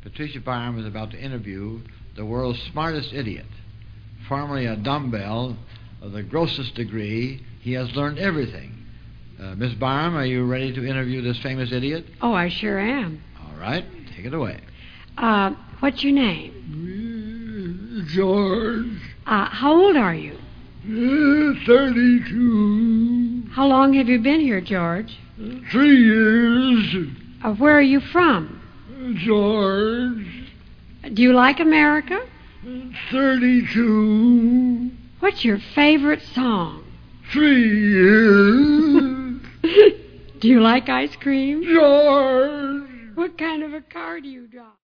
Patricia Parham is about to interview the world's smartest idiot. Formerly a dumbbell of the grossest degree, he has learned everything. Miss Barham, are you ready to interview this famous idiot? Oh, I sure am. All right, take it away. What's your name? George. How old are you? 32. How long have you been here, George? 3 years. Where are you from? George. Do you like America? 32. What's your favorite song? 3 years. Do you like ice cream? George. What kind of a car do you drive?